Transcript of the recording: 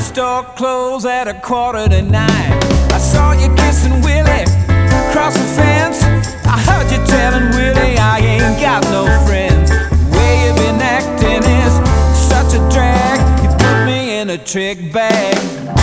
store closed at 8:45. I saw you kissing Willie across the fence. I heard you telling Willie I ain't got no friends. The way you've been acting is such a drag. You put me in a trick bag.